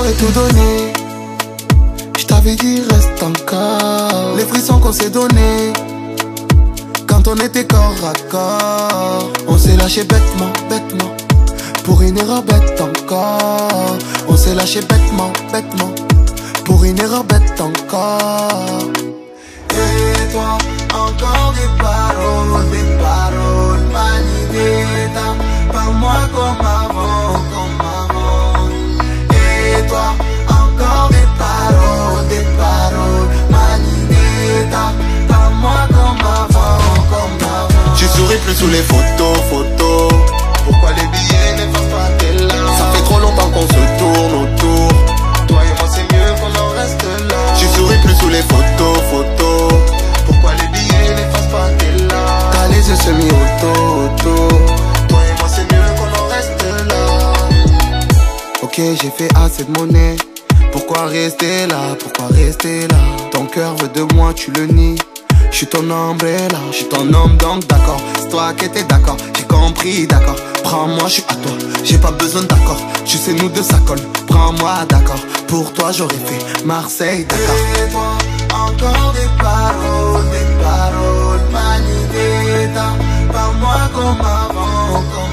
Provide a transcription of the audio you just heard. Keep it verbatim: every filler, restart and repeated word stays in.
j'aurais tout donné. Je t'avais dit reste encore. Les frissons qu'on s'est donnés quand on était corps à corps. On s'est lâché bêtement, bêtement, pour une erreur bête encore. On s'est lâché bêtement, bêtement, pour une erreur bête encore. Et toi, encore des paroles, des paroles maniveta. Parle-moi comme avant, comme avant. Et toi, encore des paroles, des paroles maniveta. Parle-moi comme avant, comme avant. Tu souris plus sous les photos, photos. Pourquoi les billets n'effacent pas tes larmes? Ça fait trop longtemps qu'on se tourne autour. Toi et moi c'est mieux qu'on en reste là. Tu souris plus sous les photos, photos. Pourquoi les billets n'effacent pas tes larmes? T'as les yeux semi-auto, auto. Toi et moi c'est mieux qu'on en reste là. Ok, j'ai fait assez de monnaie. Pourquoi rester là? Pourquoi rester là? Ton cœur veut de moi, tu le nies. J'suis ton umbrella, j'suis ton homme donc d'accord. C'est toi qui étais d'accord, j'ai compris d'accord. Prends-moi, j'suis à toi, j'ai pas besoin d'accord. Tu sais nous deux ça colle, prends-moi d'accord. Pour toi j'aurais fait Marseille, Dakar. Et toi, encore des paroles, des paroles maniveta. Parle-moi comme avant, comme